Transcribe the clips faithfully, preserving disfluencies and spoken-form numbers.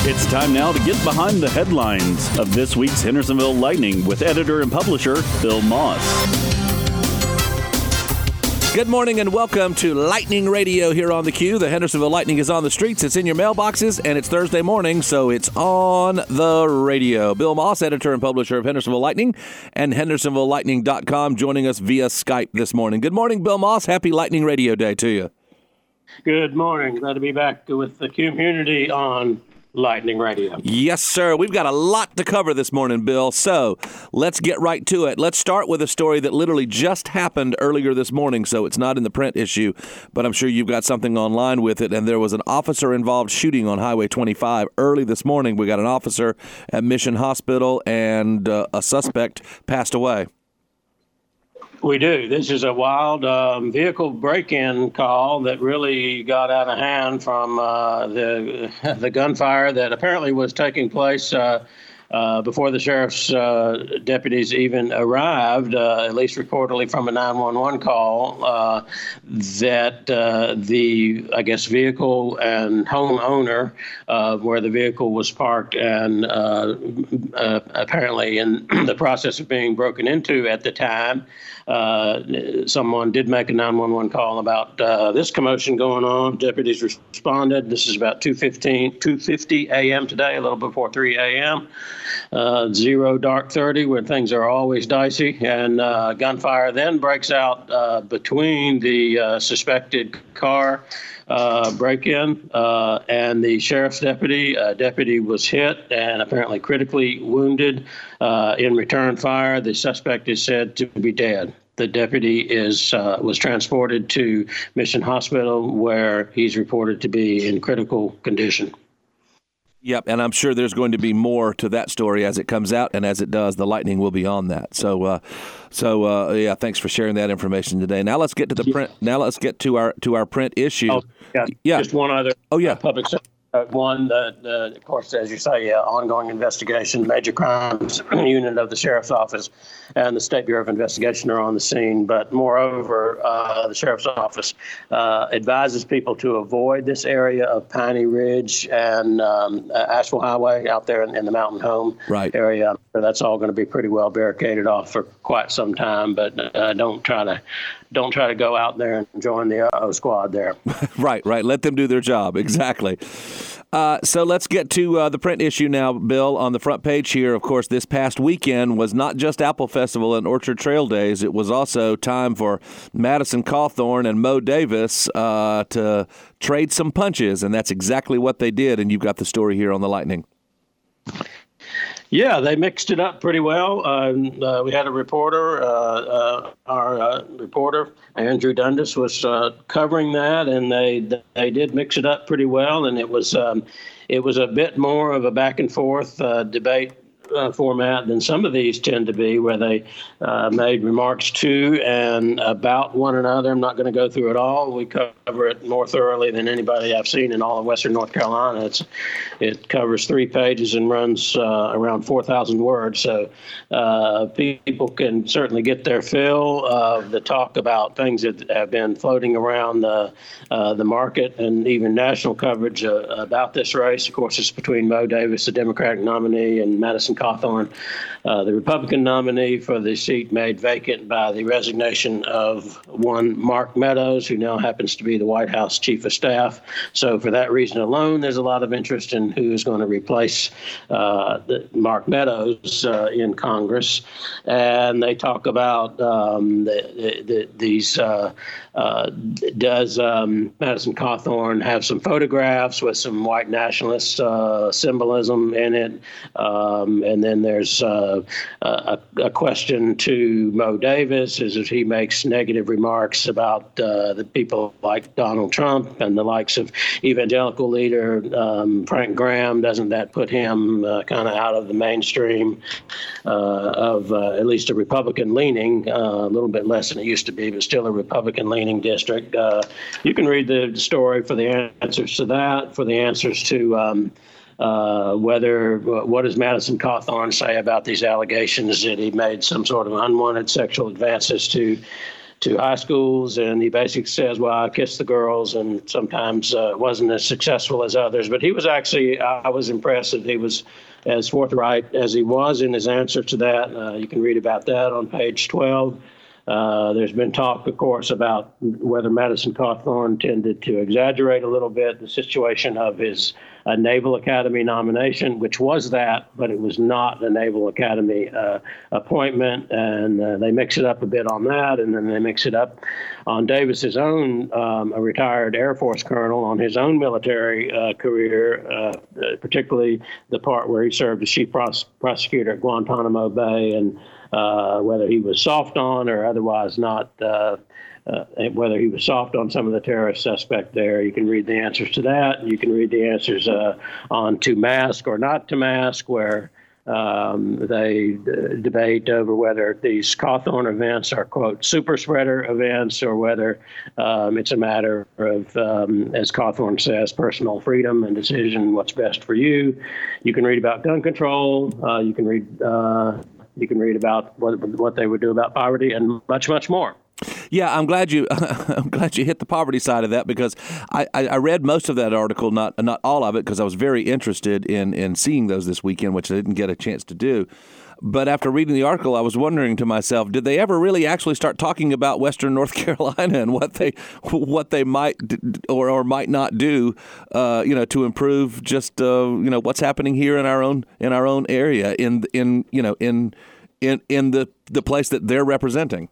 It's time now to get behind the headlines of this week's Hendersonville Lightning with editor and publisher Bill Moss. Good morning and welcome to Lightning Radio here on the Q. The Hendersonville Lightning is on the streets. It's in your mailboxes, and it's Thursday morning, so it's on the radio. Bill Moss, editor and publisher of Hendersonville Lightning and Hendersonville Lightning dot com, joining us via Skype this morning. Good morning, Bill Moss. Happy Lightning Radio Day to you. Good morning. Glad to be back with the community on Lightning Radio. Yes, sir. We've got a lot to cover this morning, Bill. So let's get right to it. Let's start with a story that literally just happened earlier this morning, so it's not in the print issue, but I'm sure you've got something online with it. And there was an officer-involved shooting on Highway twenty-five early this morning. We got an officer at Mission Hospital, and uh, a suspect passed away. We do. This is a wild um, vehicle break-in call that really got out of hand from uh, the the gunfire that apparently was taking place uh, uh, before the sheriff's uh, deputies even arrived, uh, at least reportedly from a nine one one call, uh, that uh, the, I guess, vehicle and home owner uh, where the vehicle was parked and uh, uh, apparently in the process of being broken into at the time, Uh, someone did make a nine one one call about uh, this commotion going on. Deputies responded. This is about two fifty a.m. today, a little before three a.m. Uh, zero dark thirty, where things are always dicey, and uh, gunfire then breaks out uh, between the uh, suspected car Uh, break-in uh, and the sheriff's deputy. Uh, deputy was hit and apparently critically wounded. Uh, in return fire, the suspect is said to be dead. The deputy is uh, was transported to Mission Hospital, where he's reported to be in critical condition. Yep, and I'm sure there's going to be more to that story as it comes out, and as it does, the Lightning will be on that. So, uh, so uh, yeah, thanks for sharing that information today. Now let's get to the print. Now let's get to our to our print issue. Oh, yeah, yeah. Just one other. Oh yeah, uh, public sector. Uh, one, the, the, of course, as you say, uh, ongoing investigation, major crimes unit of the sheriff's office and the State Bureau of Investigation are on the scene. But moreover, uh, the sheriff's office uh, advises people to avoid this area of Piney Ridge and um, Asheville Highway out there in, in the Mountain Home right. area. So that's all going to be pretty well barricaded off for quite some time. But uh, don't try to don't try to go out there and join the uh-oh squad there. right, right. Let them do their job. Exactly. Uh, so let's get to uh, the print issue now, Bill. On the front page here, of course, this past weekend was not just Apple Festival and Orchard Trail Days. It was also time for Madison Cawthorn and Mo Davis uh, to trade some punches, and that's exactly what they did, and you've got the story here on the Lightning. Yeah, they mixed it up pretty well. Uh, uh, we had a reporter, uh, uh, our uh, reporter, Andrew Dundas, was uh, covering that, and they they did mix it up pretty well. And it was um, it was a bit more of a back and forth uh, debate uh, format than some of these tend to be, where they uh, made remarks to and about one another. I'm not going to go through it all. We cover it more thoroughly than anybody I've seen in all of Western North Carolina. It's It covers three pages and runs uh, around four thousand words. So uh, people can certainly get their fill of the talk about things that have been floating around the, uh, the market, and even national coverage uh, about this race. Of course, it's between Mo Davis, the Democratic nominee, and Madison Cawthorn, uh, the Republican nominee, for the seat made vacant by the resignation of one Mark Meadows, who now happens to be the White House Chief of Staff. So for that reason alone, there's a lot of interest in who is going to replace uh, the Mark Meadows uh, in Congress. And they talk about um, the, the, the, these, uh, uh, does um, Madison Cawthorn have some photographs with some white nationalist uh, symbolism in it? Um, and then there's uh, a, a question to Mo Davis, is if he makes negative remarks about uh, the people like Donald Trump and the likes of evangelical leader um, Frank Graham. Doesn't that put him uh, kind of out of the mainstream uh, of uh, at least a Republican leaning, uh, a little bit less than it used to be, but still a Republican leaning district? Uh, you can read the story for the answers to that, for the answers to um, uh, whether what does Madison Cawthorn say about these allegations that he made some sort of unwanted sexual advances to to high schools, and he basically says, well, I kissed the girls and sometimes uh, wasn't as successful as others. But he was actually, I was impressed that he was as forthright as he was in his answer to that. Uh, you can read about that on page twelve. Uh, there's been talk, of course, about whether Madison Cawthorn tended to exaggerate a little bit the situation of his uh, Naval Academy nomination, which was that, but it was not a Naval Academy uh, appointment. And uh, they mix it up a bit on that, and then they mix it up on Davis's own, um, a retired Air Force colonel, on his own military uh, career, uh, particularly the part where he served as chief pros- prosecutor at Guantanamo Bay, and Uh, whether he was soft on or otherwise not, uh, uh, whether he was soft on some of the terrorist suspect there. You can read the answers to that. You can read the answers uh, on to mask or not to mask, where um, they d- debate over whether these Cawthorn events are, quote, super spreader events, or whether um, it's a matter of, um, as Cawthorn says, personal freedom and decision, what's best for you. You can read about gun control. Uh, you can read uh, You can read about what what they would do about poverty and much, much more. Yeah, I'm glad you I'm glad you hit the poverty side of that, because I, I, I read most of that article, not not all of it, because I was very interested in, in seeing those this weekend, which I didn't get a chance to do. But after reading the article, I was wondering to myself, did they ever really actually start talking about Western North Carolina and what they what they might or, or might not do, uh, you know, to improve just uh, you know what's happening here in our own in our own area in in you know in in in the the place that they're representing?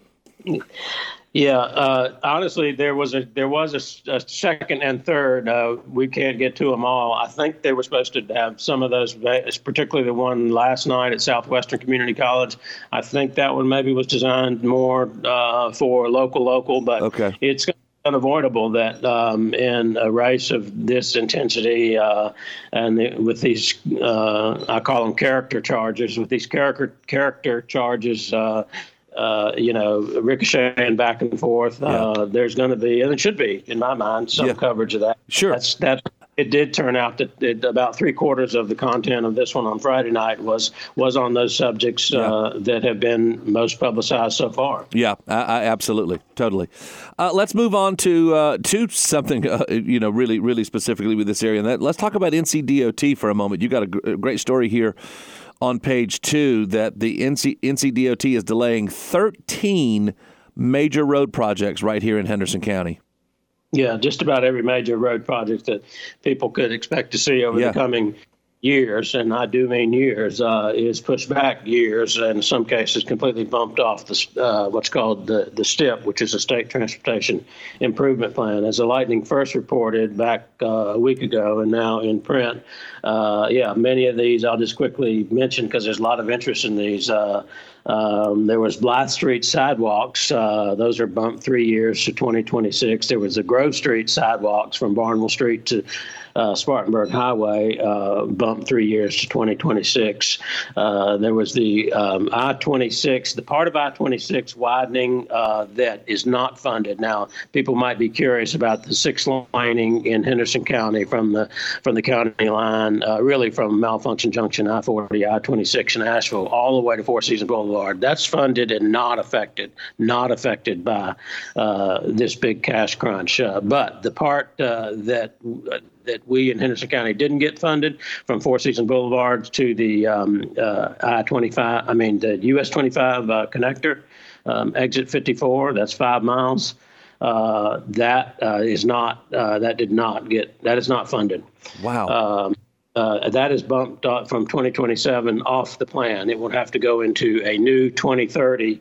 Yeah, uh, honestly, there was a there was a, a second and third. Uh, we can't get to them all. I think they were supposed to have some of those, particularly the one last night at Southwestern Community College. I think that one maybe was designed more uh, for local, local, but okay. It's unavoidable that um, in a race of this intensity uh, and the, with these, uh, I call them character charges, with these character character charges. Uh, Uh, you know, ricocheting back and forth. Yeah. Uh, there's going to be, and it should be, in my mind, some yeah. coverage of that. Sure. That's that. It did turn out that it, about three quarters of the content of this one on Friday night was was on those subjects uh, yeah. that have been most publicized so far. Yeah, I, I absolutely, totally. Uh, let's move on to uh, to something uh, you know really really specifically with this area. And that, let's talk about N C D O T for a moment. You got a, g- a great story here on page two that the N C, N C D O T is delaying thirteen major road projects right here in Henderson County. Yeah, just about every major road project that people could expect to see over yeah. the coming years, and I do mean years, uh, is pushed back years, and in some cases completely bumped off the uh, what's called the, the STIP, which is a State Transportation Improvement Plan. As the Lightning first reported back uh, a week ago and now in print, uh, yeah, many of these I'll just quickly mention because there's a lot of interest in these. Uh, Um, there was Blythe Street sidewalks. Uh, those are bumped three years to twenty twenty-six. There was the Grove Street sidewalks from Barnwell Street to uh, Spartanburg Highway, uh, bumped three years to twenty twenty-six. Uh, there was the um, I twenty-six, the part of I twenty-six widening uh, that is not funded. Now, people might be curious about the six laning in Henderson County from the from the county line, uh, really from Malfunction Junction, I forty, I twenty-six in Asheville, all the way to Four Seasons Boulevard. That's funded and not affected, not affected by uh, this big cash crunch. Uh, but the part uh, that uh, that we in Henderson County didn't get funded, from Four Seasons Boulevard to the um, uh, I twenty-five, I mean the U S twenty-five uh, connector, um, exit fifty-four. That's five miles. Uh, that uh, is not. Uh, that did not get. That is not funded. Wow. Um, Uh, that is bumped up from twenty twenty-seven off the plan. It will have to go into a new twenty thirty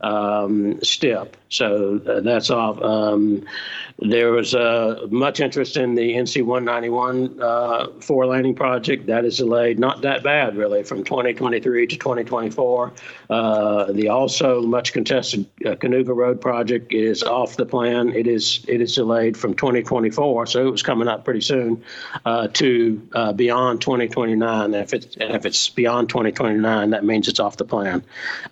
um, STIP. So uh, that's off. Um, there was uh, much interest in the N C one ninety-one uh, four laning project. That is delayed, not that bad really, from twenty twenty-three to twenty twenty-four. Uh, the also much contested uh, Canoga Road project is off the plan. It is it is delayed from twenty twenty-four, so it was coming up pretty soon, uh, to uh, beyond twenty twenty-nine. If it's if it's beyond twenty twenty-nine, that means it's off the plan.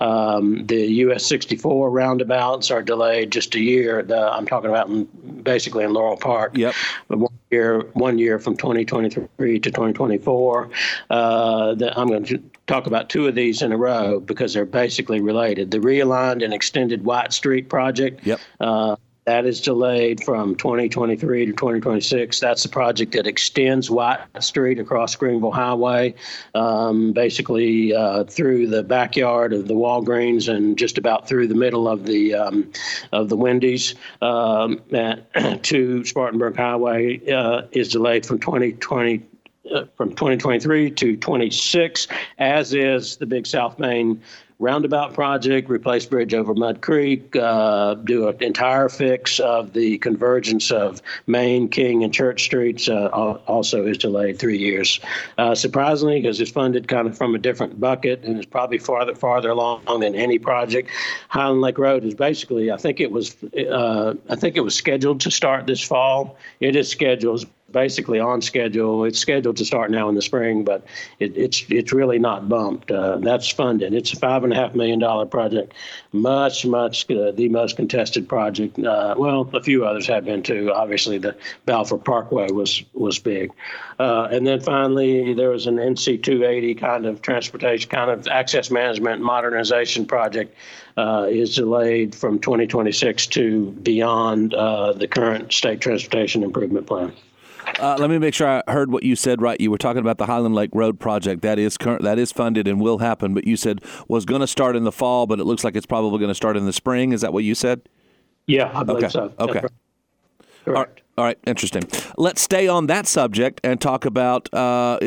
Um, the U S sixty-four roundabouts are delayed just a year. The, I'm talking about in, basically in Laurel Park. Yep. year, one year from twenty twenty-three to twenty twenty-four. Uh, the, I'm going to talk about two of these in a row because they're basically related. The realigned and extended White Street project. Yep. Uh, That is delayed from twenty twenty-three to twenty twenty-six. That's the project that extends White Street across Greenville Highway, um, basically uh, through the backyard of the Walgreens and just about through the middle of the um, of the Wendy's um, at, to Spartanburg Highway. Uh, is delayed from twenty twenty. Uh, from twenty twenty-three to twenty-six, as is the big South Main roundabout project, replace bridge over Mud Creek, uh, do an entire fix of the convergence of Main, King, and Church Streets, uh, also is delayed three years. Uh, surprisingly, because it's funded kind of from a different bucket and it's probably farther farther along than any project. Highland Lake Road is basically, I think it was, uh, I think it was scheduled to start this fall. It is scheduled. Basically on schedule. It's scheduled to start now in the spring, but it, it's it's really not bumped. Uh, that's funded. It's a five and a half million dollar project, much much uh, the most contested project. Uh, well, a few others have been too. Obviously, the Balfour Parkway was was big, uh, and then finally there was an N C two eighty kind of transportation, kind of access management modernization project. Uh, is delayed from twenty twenty-six to beyond uh, the current state transportation improvement plan. Uh, let me make sure I heard what you said right. You were talking about the Highland Lake Road project. That is current, that is funded and will happen, but you said was going to start in the fall, but it looks like it's probably going to start in the spring. Is that what you said? Yeah, I believe okay. so. Okay. Correct. All right. All right, interesting. Let's stay on that subject and talk about uh,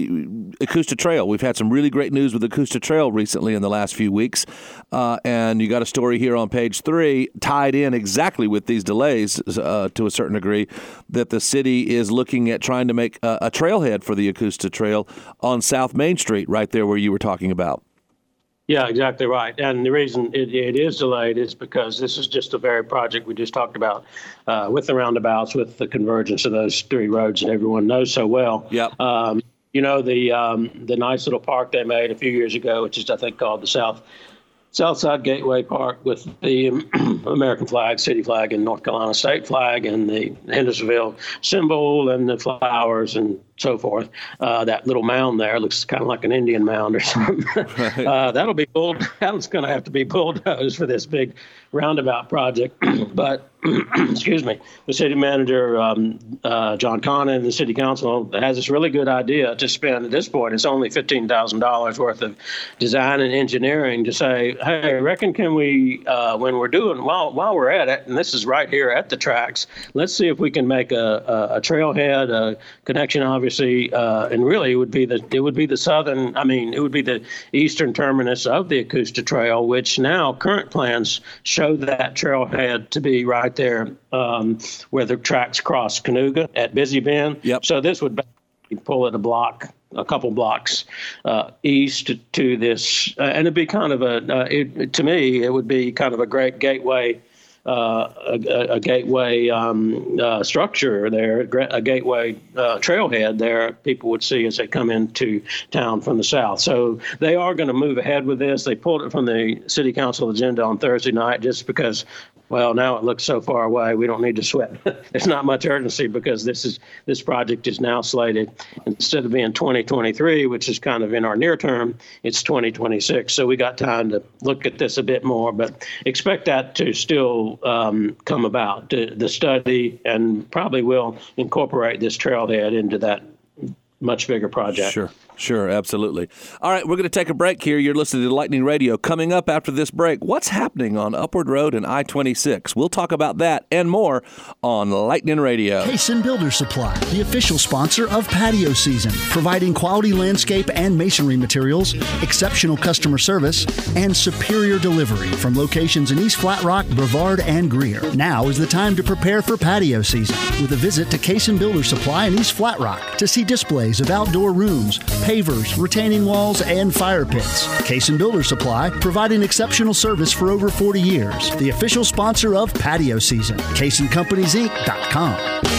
Acoosta Trail. We've had some really great news with Acoosta Trail recently in the last few weeks, uh, and you got a story here on page three tied in exactly with these delays uh, to a certain degree, that the city is looking at trying to make a, a trailhead for the Acoosta Trail on South Main Street, right there where you were talking about. Yeah, exactly right. And the reason it, it is delayed is because this is just the very project we just talked about uh, with the roundabouts, with the convergence of those three roads that everyone knows so well. Yep. Um, you know, the um, the nice little park they made a few years ago, which is, I think, called the South Southside Gateway Park, with the American flag, city flag, and North Carolina state flag, and the Hendersonville symbol, and the flowers, and so forth. Uh, that little mound there looks kind of like an Indian mound or something. Right. uh, that'll be bull- That's going to have to be bulldozed for this big roundabout project. But excuse me, the city manager, um, uh, John Connon, and the city council has this really good idea to spend. At this point, it's only fifteen thousand dollars worth of design and engineering to say, hey, reckon can we, uh, when we're doing, while while we're at it, and this is right here at the tracks, let's see if we can make a, a, a trailhead, a connection, obviously. Uh, and really, it would be the it would be the southern. I mean, it would be the eastern terminus of the Acoosta Trail, which now current plans show that trailhead to be right there um, where the tracks cross Canoga at Busy Bend. Yep. So this would pull it a block, a couple blocks uh, east to, to this, uh, and it'd be kind of a. Uh, it, to me, it would be kind of a great gateway. Uh, a, a gateway um, uh, structure there, a gateway uh, trailhead there people would see as they come into town from the south. So they are going to move ahead with this. They pulled it from the city council agenda on Thursday night just because, well, now it looks so far away. We don't need to sweat. There's not much urgency because this is this project is now slated, instead of being twenty twenty-three, which is kind of in our near term, it's twenty twenty-six. So we got time to look at this a bit more, but expect that to still um, come about, the, the study, and probably will incorporate this trailhead into that much bigger project. Sure, sure, absolutely. All right, we're going to take a break here. You're listening to Lightning Radio. Coming up after this break, what's happening on Upward Road and I twenty-six? We'll talk about that and more on Lightning Radio. Cason Builder Supply, the official sponsor of patio season, providing quality landscape and masonry materials, exceptional customer service, and superior delivery from locations in East Flat Rock, Brevard, and Greer. Now is the time to prepare for patio season with a visit to Cason Builder Supply in East Flat Rock to see displays of outdoor rooms, pavers, retaining walls, and fire pits. Cason Builder Supply, providing exceptional service for over forty years. The official sponsor of patio season. Cason Companies Inc dot com.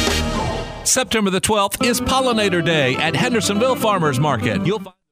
September the twelfth is Pollinator Day at Hendersonville Farmers Market. You'll find-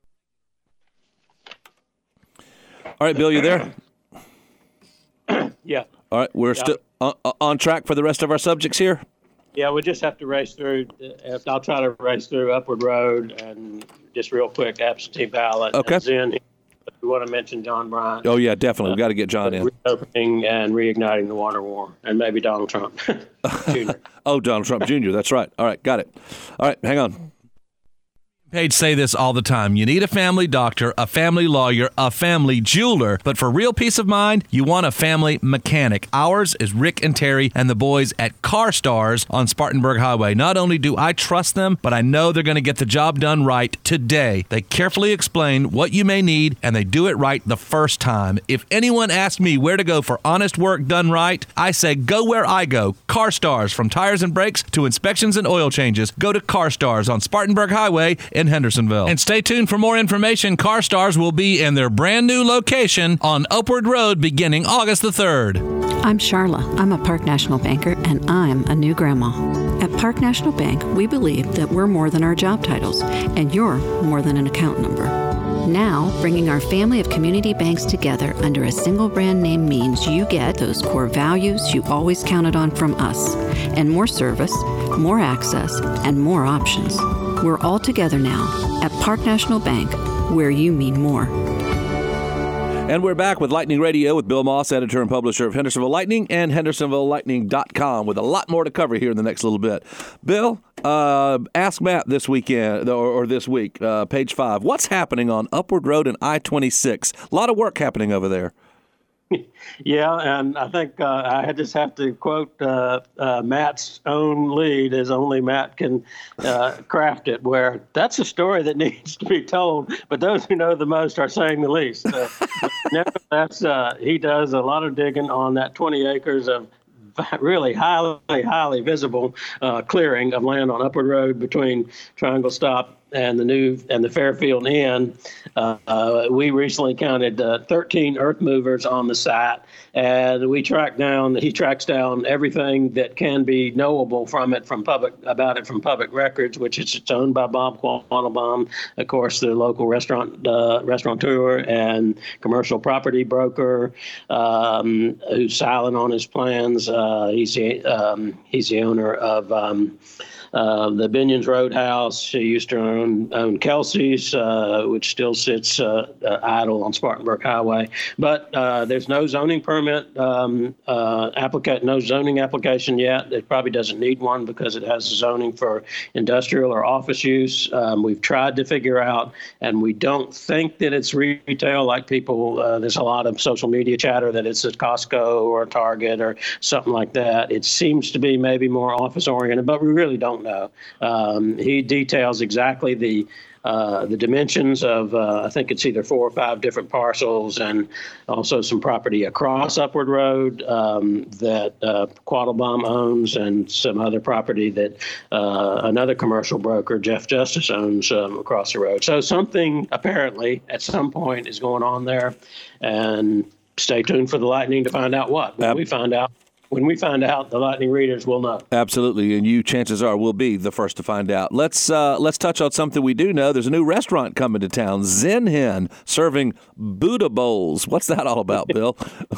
All right, Bill, you there? Yeah. All right, we're Yeah. still on, on track for the rest of our subjects here? Yeah, we just have to race through. Uh, I'll try to race through Upward Road and just real quick absentee ballot. Okay. And then we want to mention John Bryant. Oh yeah, definitely. Uh, we got to get John in. Reopening and reigniting the water war, and maybe Donald Trump Junior Oh, Donald Trump Junior That's right. All right, got it. All right, hang on. Page say this all the time. You need a family doctor, a family lawyer, a family jeweler. But for real peace of mind, you want a family mechanic. Ours is Rick and Terry and the boys at Car Stars on Spartanburg Highway. Not only do I trust them, but I know they're going to get the job done right today. They carefully explain what you may need, and they do it right the first time. If anyone asks me where to go for honest work done right, I say go where I go. Car Stars. From tires and brakes to inspections and oil changes, go to Car Stars on Spartanburg Highway in Hendersonville. And stay tuned for more information. Car Stars will be in their brand new location on Upward Road beginning August the third. I'm Charla. I'm a Park National banker, and I'm a new grandma. At Park National Bank, we believe that we're more than our job titles, and you're more than an account number. Now, bringing our family of community banks together under a single brand name means you get those core values you always counted on from us, and more service, more access, and more options. We're all together now at Park National Bank, where you mean more. And we're back with Lightning Radio with Bill Moss, editor and publisher of Hendersonville Lightning and Hendersonville Lightning dot com, with a lot more to cover here in the next little bit. Bill, uh, Ask Matt this weekend, or, or this week, uh, page five. What's happening on Upward Road and I twenty-six? A lot of work happening over there. Yeah, and I think uh, I just have to quote uh, uh, Matt's own lead, as only Matt can uh, craft it, where that's a story that needs to be told, but those who know the most are saying the least. Uh, that's uh, he does a lot of digging on that twenty acres of really highly, highly visible uh, clearing of land on Upward Road between Triangle Stop and the new and the Fairfield Inn. Uh, uh, we recently counted uh, thirteen earth movers on the site, and we tracked down. He tracks down everything that can be knowable from it, from public about it from public records, which is it's owned by Bob Quattlebaum, of course, the local restaurant uh, restaurateur and commercial property broker, um, who's silent on his plans. Uh, he's the um, he's the owner of. Um, Uh, the Binions Roadhouse. She used to own, own Kelsey's, uh, which still sits uh, uh, idle on Spartanburg Highway. But uh, there's no zoning permit, um, uh, applica- no zoning application yet. It probably doesn't need one because it has zoning for industrial or office use. Um, we've tried to figure out, and we don't think that it's retail like people. Uh, there's a lot of social media chatter that it's a Costco or a Target or something like that. It seems to be maybe more office oriented, but we really don't know. Um, he details exactly the uh, the dimensions of, uh, I think it's either four or five different parcels, and also some property across Upward Road um, that uh, Quattlebaum owns, and some other property that uh, another commercial broker, Jeff Justice, owns um, across the road. So something apparently at some point is going on there, and stay tuned for the Lightning to find out what. When we find out. When we find out, the Lightning readers will know. Absolutely, and you, chances are, will be the first to find out. Let's uh, let's touch on something we do know. There's a new restaurant coming to town, Zen Hen, serving Buddha bowls. What's that all about, Bill?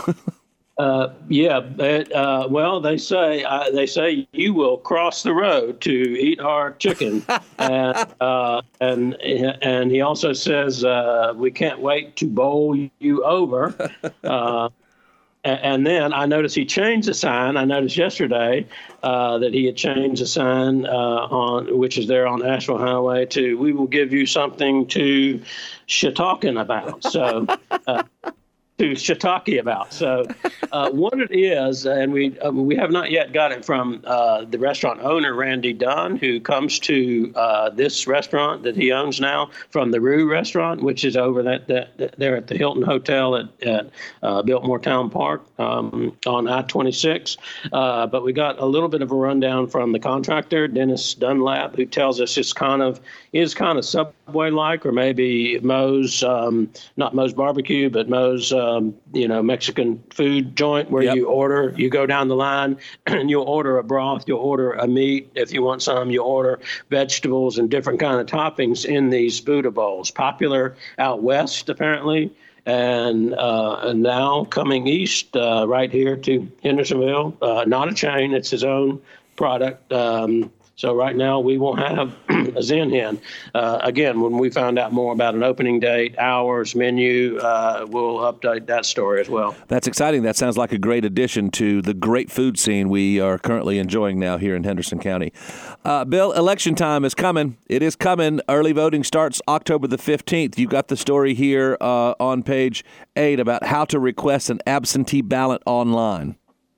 uh, yeah, it, uh, well, they say uh, they say you will cross the road to eat our chicken, and uh, and and he also says uh, we can't wait to bowl you over. Uh, And then I noticed he changed the sign. I noticed yesterday uh, that he had changed the sign uh, on, which is there on Asheville Highway, to "We will give you something to shiitake about." So. Uh, to shiitake about. So uh, what it is, and we uh, we have not yet got it from uh, the restaurant owner, Randy Dunn, who comes to uh, this restaurant that he owns now from the Rue restaurant, which is over that, that, that there at the Hilton Hotel at, at uh, Biltmore Town Park um, on I twenty-six. Uh, but we got a little bit of a rundown from the contractor, Dennis Dunlap, who tells us it's kind of is kind of Subway-like, or maybe Moe's, um, not Moe's Barbecue, but Moe's Um, you know, Mexican food joint where yep. you order, you go down the line and you'll order a broth, you'll order a meat. If you want some, you order vegetables and different kind of toppings in these Buddha bowls. Popular out west, apparently, and, uh, and now coming east, uh, right here to Hendersonville. Uh, not a chain, it's his own product. Um, So right now we will have a Zen Hen. Uh, again, when we find out more about an opening date, hours, menu, uh, we'll update that story as well. That's exciting. That sounds like a great addition to the great food scene we are currently enjoying now here in Henderson County. Uh, Bill, election time is coming. It is coming. Early voting starts October the fifteenth. You got the story here uh, on page eight about how to request an absentee ballot online.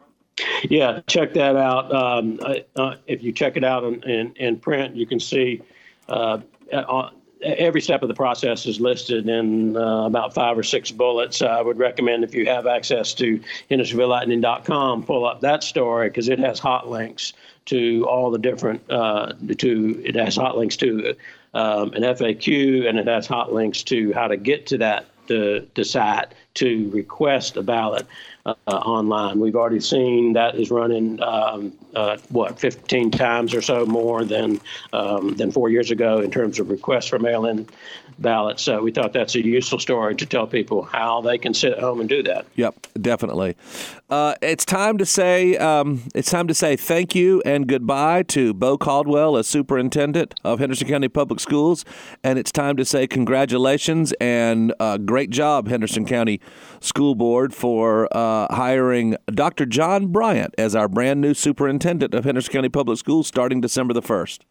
Yeah, check that out. Um, uh, if you check it out in, in, in print, you can see uh, uh, every step of the process is listed in uh, about five or six bullets. Uh, I would recommend, if you have access to Hendersonville Lightning dot com, pull up that story, because it has hot links to all the different, uh, to it has hot links to um, an F A Q, and it has hot links to how to get to that the, the site to request a ballot uh, online. We've already seen that is running, um, uh, what, fifteen times or so more than um, than four years ago in terms of requests for mail-in ballots. So we thought that's a useful story to tell people how they can sit at home and do that. Yep, definitely. Uh, it's time to say um, it's time to say thank you and goodbye to Bo Caldwell as superintendent of Henderson County Public Schools, and it's time to say congratulations and uh, great job, Henderson County School Board, for uh, hiring Doctor John Bryant as our brand new superintendent of Henderson County Public Schools starting December the first.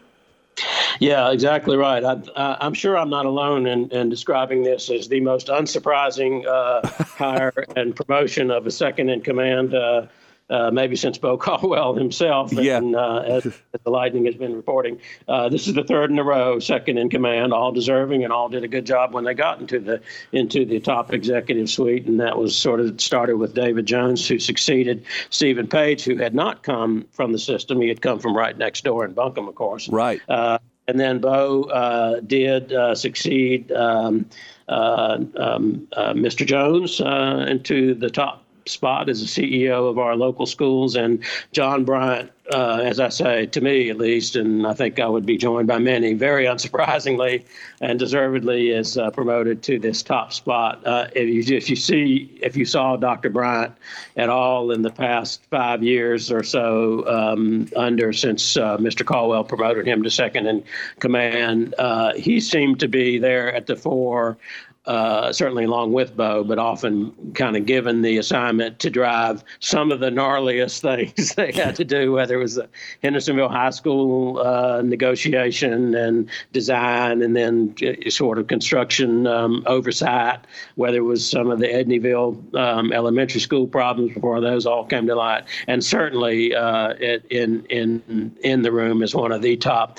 Yeah, exactly right. I, I, I'm sure I'm not alone in, in describing this as the most unsurprising uh, hire and promotion of a second in command, uh, uh, maybe since Bo Caldwell himself. Yeah. And uh, as, as the Lightning has been reporting, uh, this is the third in a row, second in command, all deserving, and all did a good job when they got into the into the top executive suite. And that was sort of started with David Jones, who succeeded Stephen Page, who had not come from the system. He had come from right next door in Buncombe, of course. Right. Uh, And then Bo uh, did uh, succeed um, uh, um, uh, Mister Jones uh, into the top spot as the C E O of our local schools. And John Bryant, uh, as I say, to me at least, and I think I would be joined by many, very unsurprisingly and deservedly is uh, promoted to this top spot. Uh, if you if you see if you saw Doctor Bryant at all in the past five years or so, um, under since uh, Mister Caldwell promoted him to second in command, uh, he seemed to be there at the fore. Uh, certainly along with Bo, but often kind of given the assignment to drive some of the gnarliest things they had to do, whether it was the Hendersonville High School uh, negotiation and design, and then sort of construction um, oversight, whether it was some of the Edneyville um, elementary school problems before those all came to light, and certainly uh, it, in in in the room is one of the top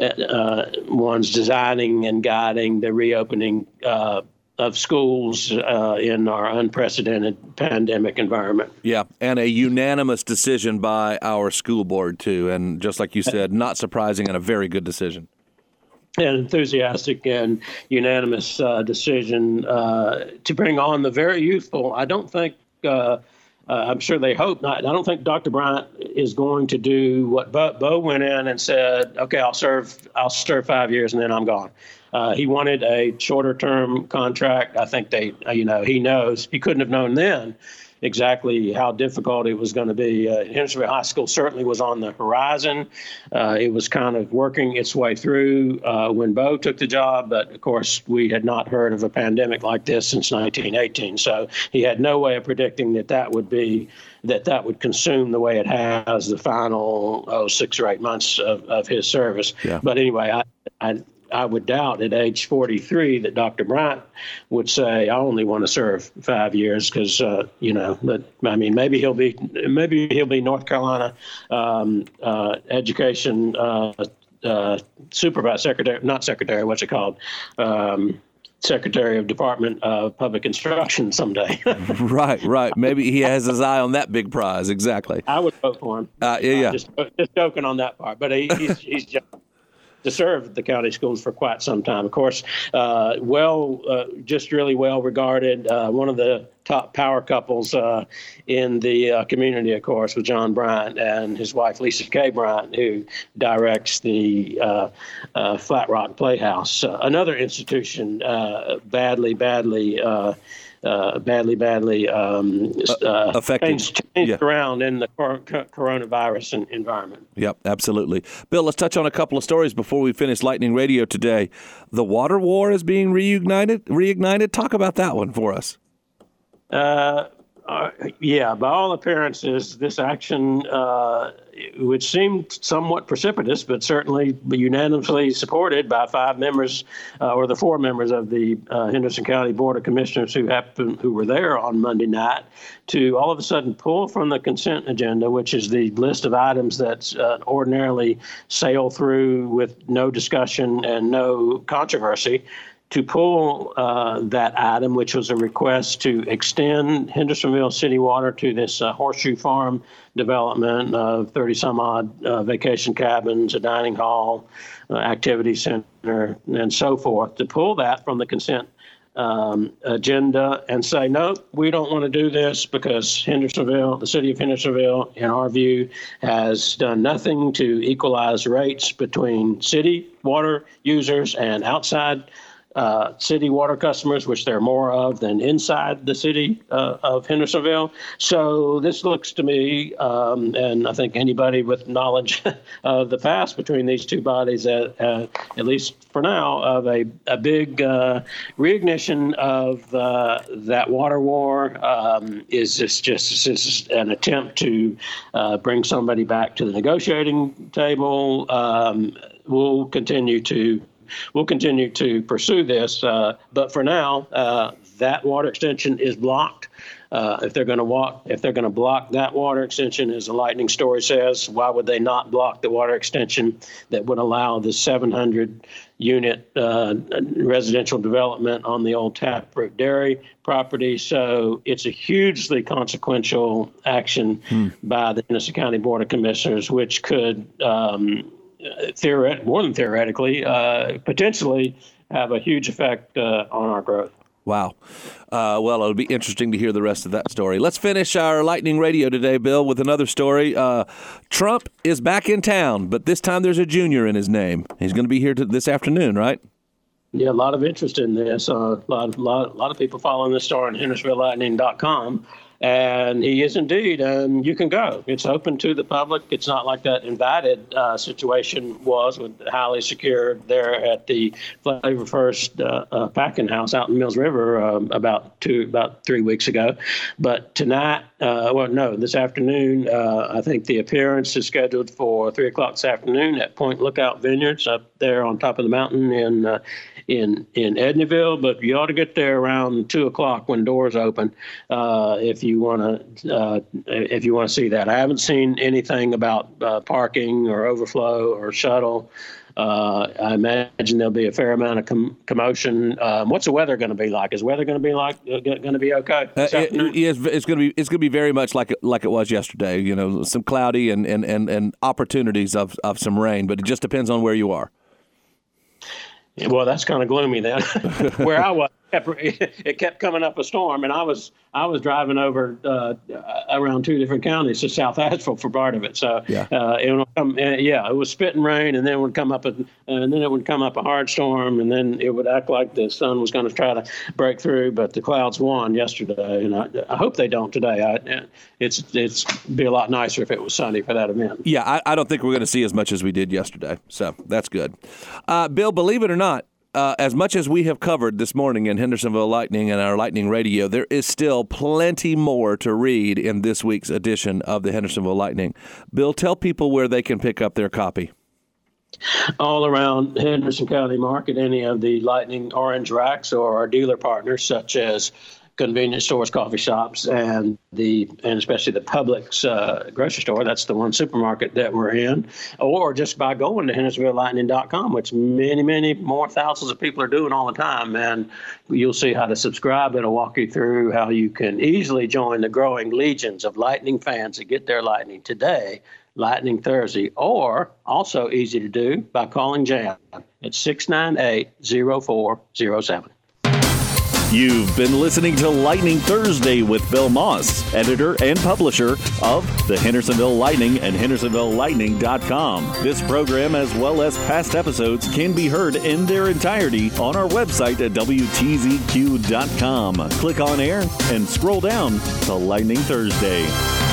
uh, ones designing and guiding the reopening Uh, of schools uh, in our unprecedented pandemic environment. Yeah, and a unanimous decision by our school board, too. And just like you said, not surprising and a very good decision. An enthusiastic and unanimous uh, decision uh, to bring on the very youthful. I don't think, uh, uh, I'm sure they hope not, I don't think Doctor Bryant is going to do what Bo, Bo went in and said, okay, I'll serve, I'll serve five years and then I'm gone. Uh, he wanted a shorter-term contract. I think they, you know, he knows. He couldn't have known then exactly how difficult it was going to be. Uh, Hendersonville High School certainly was on the horizon. Uh, it was kind of working its way through uh, when Bo took the job. But, of course, we had not heard of a pandemic like this since nineteen eighteen. So he had no way of predicting that that would be that that would consume the way it has the final, oh, six or eight months of, of his service. Yeah. But anyway, I, I I would doubt at age forty-three that Doctor Bryant would say, I only want to serve five years because, uh, you know, but I mean, maybe he'll be maybe he'll be North Carolina um, uh, education uh, uh, supervisor, secretary, not secretary, what's it called? Um, Secretary of Department of Public Instruction someday. Right, right. Maybe he has his eye on that big prize. Exactly. I would vote for him. Uh, yeah, yeah. Uh, just, just joking on that part, but he, he's he's just. to serve the county schools for quite some time. Of course, uh, well, uh, just really well regarded. Uh, one of the top power couples uh, in the uh, community, of course, with John Bryant and his wife, Lisa K. Bryant, who directs the uh, uh, Flat Rock Playhouse, uh, another institution uh, badly, badly uh, uh, badly, badly um, uh, affected changed, changed yeah. around in the cor- coronavirus environment. Yep, absolutely. Bill, let's touch on a couple of stories before we finish Lightning Radio today. The water war is being reignited. Reignited. Talk about that one for us. Uh, uh, yeah, by all appearances, this action, uh, which seemed somewhat precipitous, but certainly unanimously supported by five members, uh, or the four members of the uh, Henderson County Board of Commissioners who happened, who were there on Monday night, to all of a sudden pull from the consent agenda, which is the list of items that uh, ordinarily sail through with no discussion and no controversy, to pull uh, that item, which was a request to extend Hendersonville City Water to this uh, Horseshoe Farm development of thirty some odd uh, vacation cabins, a dining hall, uh, activity center, and so forth, to pull that from the consent um, agenda and say, no, we don't want to do this because Hendersonville, the city of Hendersonville, in our view, has done nothing to equalize rates between city water users and outside Uh, city water customers, which there are more of than inside the city uh, of Hendersonville. So this looks to me, um, and I think anybody with knowledge of the past between these two bodies, uh, uh, at least for now, of a, a big uh, reignition of uh, that water war. Um, is this just is this an attempt to uh, bring somebody back to the negotiating table? Um, we'll continue to We'll continue to pursue this, uh, but for now, uh, that water extension is blocked. Uh, if they're going to walk, if they're going to block that water extension, as the Lightning story says, why would they not block the water extension that would allow the seven hundred unit uh, residential development on the old Taproot Dairy property? So it's a hugely consequential action hmm. by the Henderson County Board of Commissioners, which could um, Theoret- more than theoretically, uh, potentially have a huge effect uh, on our growth. Wow. Uh, well, it'll be interesting to hear the rest of that story. Let's finish our Lightning Radio today, Bill, with another story. Uh, Trump is back in town, but this time there's a junior in his name. He's going to be here to, this afternoon, right? Yeah, a lot of interest in this. Uh, a lot, lot, a lot of people following this story on Hendersonville Lightning dot com. And he is indeed, and you can go. It's open to the public. It's not like that invited uh, situation was with highly secured there at the Flavor First uh, uh, packing house out in Mills River uh, about two, about three weeks ago. But tonight, uh, well, no, this afternoon, uh, I think the appearance is scheduled for three o'clock this afternoon at Point Lookout Vineyards up there on top of the mountain in uh, in in Edneyville. But you ought to get there around two o'clock when doors open uh, if you want to uh, if you want to see that. I haven't seen anything about uh, parking or overflow or shuttle. Uh, I imagine there'll be a fair amount of com- commotion. Um, what's the weather going to be like? Is weather going to be like uh, going to be okay? Uh, it, it's, it's going to be it's going to be very much like like it was yesterday. You know, some cloudy and and, and, and opportunities of, of some rain, but it just depends on where you are. Well, that's kind of gloomy then. Where I was, it kept coming up a storm, and I was I was driving over uh, around two different counties to South Asheville for part of it. So yeah, uh, it would come, yeah, it was spitting rain, and then it would come up a, and then it would come up a hard storm, and then it would act like the sun was going to try to break through, but the clouds won yesterday, and I, I hope they don't today. I, it's it's be a lot nicer if it was sunny for that event. Yeah, I, I don't think we're going to see as much as we did yesterday, so that's good. Uh, Bill, believe it or not, Uh, as much as we have covered this morning in Hendersonville Lightning and our Lightning Radio, there is still plenty more to read in this week's edition of the Hendersonville Lightning. Bill, tell people where they can pick up their copy. All around Henderson County Market, any of the Lightning Orange racks or our dealer partners, such as convenience stores, coffee shops, and the and especially the Publix uh, grocery store. That's the one supermarket that we're in. Or just by going to Hendersonville Lightning dot com, which many, many more thousands of people are doing all the time. And you'll see how to subscribe. It'll walk you through how you can easily join the growing legions of Lightning fans that get their Lightning today, Lightning Thursday, or also easy to do by calling Jan at six nine eight, zero four zero seven. You've been listening to Lightning Thursday with Bill Moss, editor and publisher of the Hendersonville Lightning and Hendersonville Lightning dot com. This program, as well as past episodes, can be heard in their entirety on our website at W T Z Q dot com. Click on air and scroll down to Lightning Thursday.